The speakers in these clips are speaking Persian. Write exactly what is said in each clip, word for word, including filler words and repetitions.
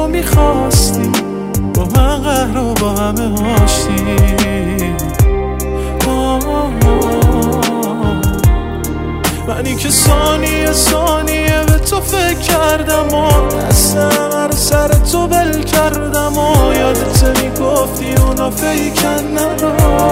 تو میخواستی، با من قهر و با همه آشتی. منی که ثانیه ثانیه به تو فکر کردم و دستم رو سر تو بل کردم و یادت میگفتی اونا فیکن نرو.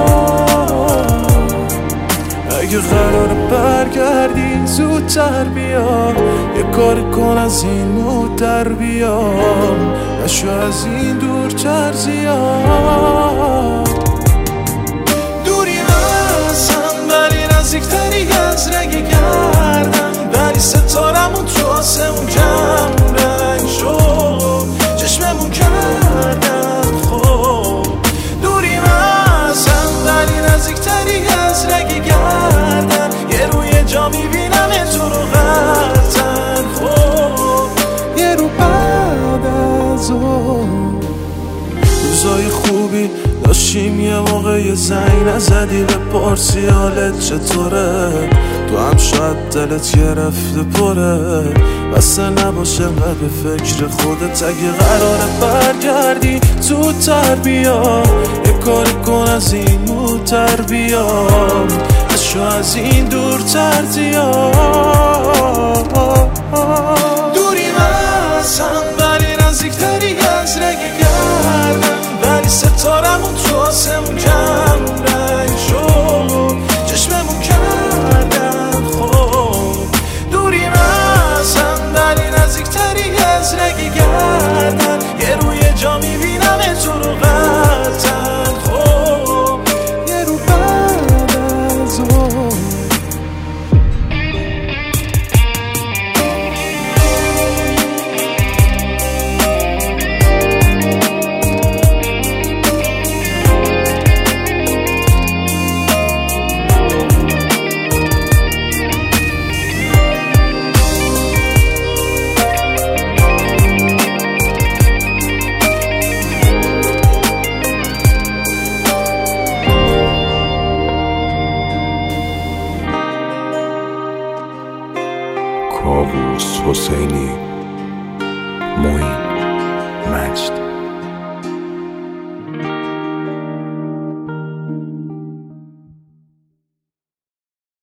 اگه قرار برگردی زودتر بیا، یه کار کن از این مود در بیا، نشو از این دور تر زیاد. دوری از هم ولی نزدیکتری از رنگ گردم، ولی ستارمون تو آسمون کم رنگ شد، چشممون کردم خوب. دوری از هم ولی نزدیکتری از رنگ گردم، یه روی جا میبینم تو رو قطعا خوب. یه رو بعد از اون روزای خوبی داشتیم، یه موقع یه زنگ نزدی به پرسی حالت چطوره، تو هم شاید دلت گرفته پره، بسته نباشه و به فکر خودت. اگه قراره برگردی زودتر بیا، یه کاری کن از این مودتر بیا، نشو از این دورتر زیاد. دوری از هم ولی نزدیکتری از رنگ گردم، ولی ستارمون تو آسمون کم رنگ شد، چشممون کردن خوب. دوری از هم ولی نزدیکتری از رنگ گردم، یه روی جا میبینم تو رو قطعا خوب. یه رو بعد از اون کاووس حسینی، معین مجد.